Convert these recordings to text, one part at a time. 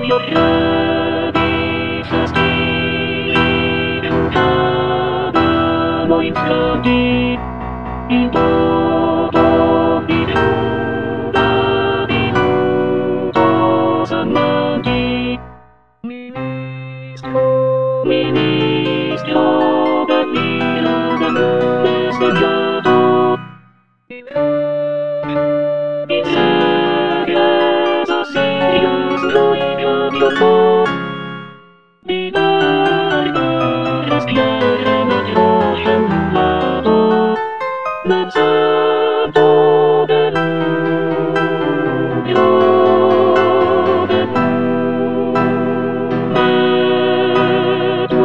We are ready for speed. Have my candy in todo minuto amanti. Ministro del mio desiderio. In secreto Sirius noi abbiamo di respirare Maria lato lanzato del mio tuo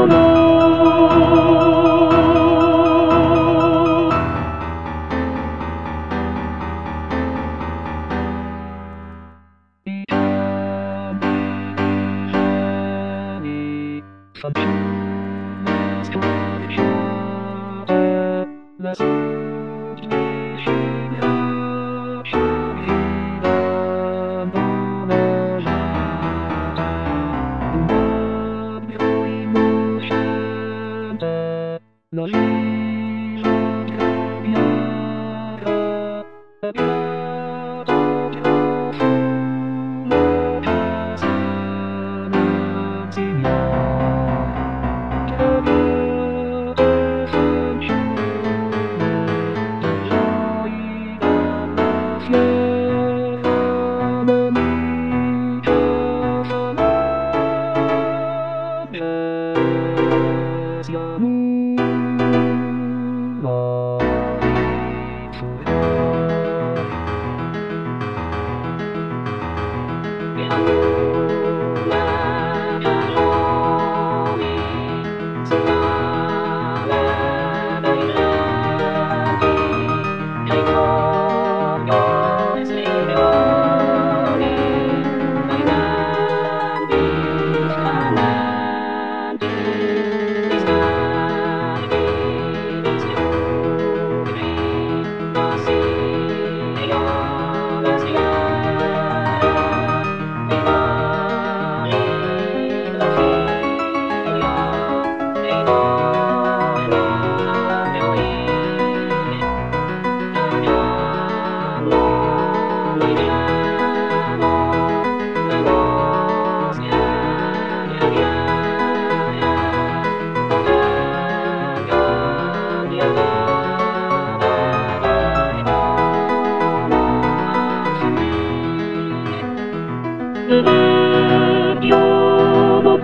Dio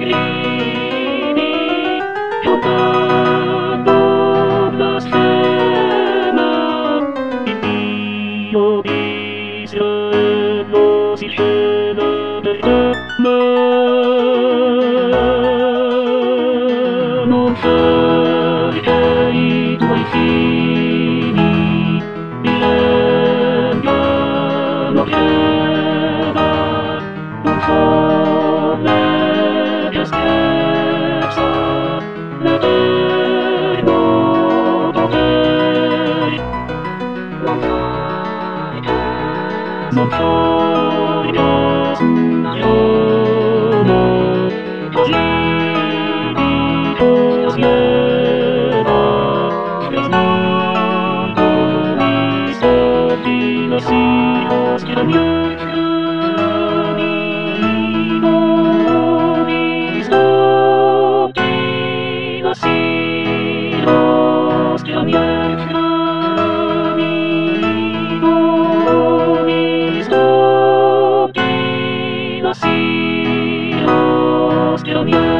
gridi, giocando blasfema, il Dio di Israele si scena per te, ma non fai che i tuoi figli divengano piena. Folle che scherza l'eterno potere. Non fai caso, così dico assieme, fresnito mis fortinos hijos que la mia Quiero